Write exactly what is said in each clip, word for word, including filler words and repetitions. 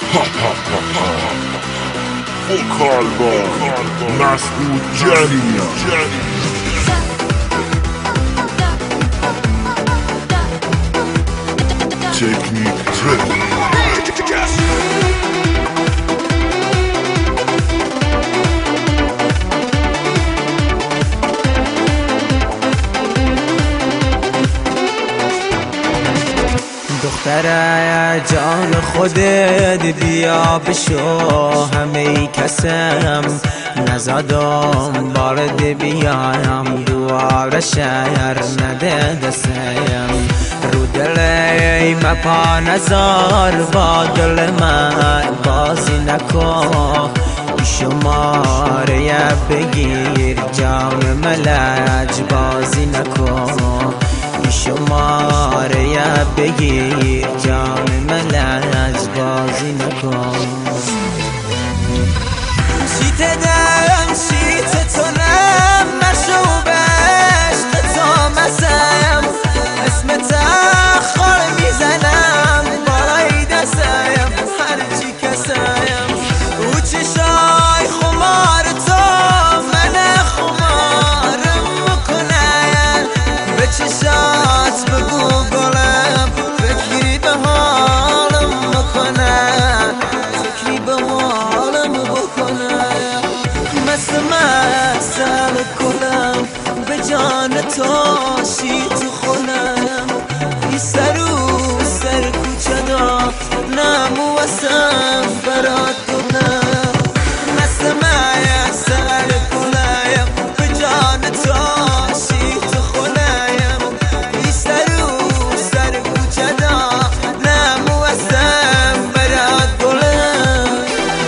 فوق مسعود جانی تکنیک ترک دختره جان خودت بیا بشو همه کسم نزدم بارد بیایم دوار شهر نده دستیم رو دلی مپا نزار با دل من بازی نکن شماره بگیر جام ملج بازی نکن شماره بگیر جان ملج بازی نکن شیت دم شیت تو نم مشروب عشق تو مسم اسم تخار میزنم بالای دستم هرچی کسم او چشای خمار تو من خمارم میکنم به چشات بگو گلم فکری به حالم بکنم فکری به حالم بکنم مست مسل کنم به جان تو شیت خونم ای سرو سر کوچه دا نمو واسم برات کنم مست مسل کنم به جان تو شیت خونم ای سرو سر کوچه دا نمو واسم برات کنم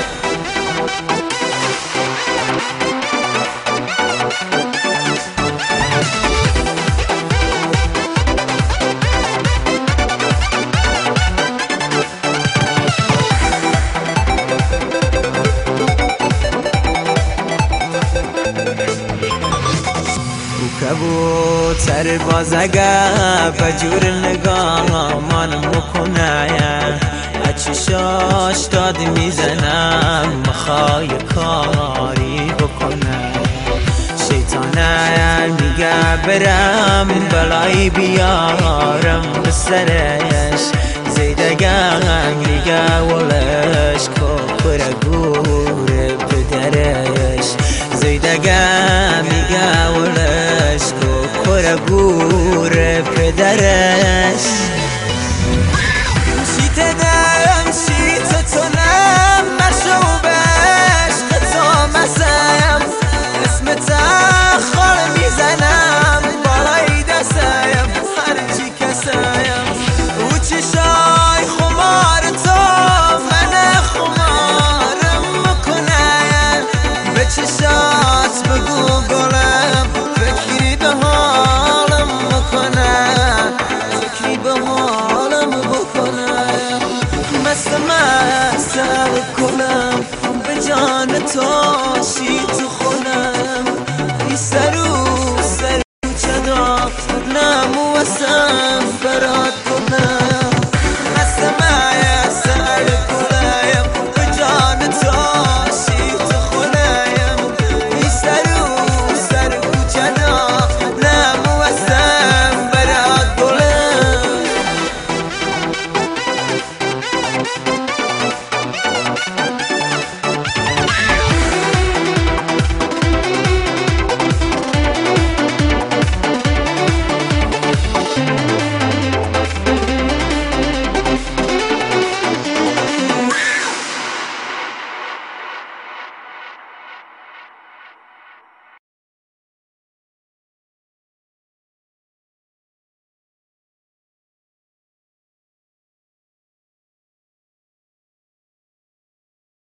کبوتر باز اگر بجور نگاه من مکنه اچشاش داد میزنم مخوای کاری بکنه شیطانه میگه برم بلایی بیارم به سرش زیدگم میگه ولش کفر گور پدرش زیدگم میگه ولش کفر گور پدرش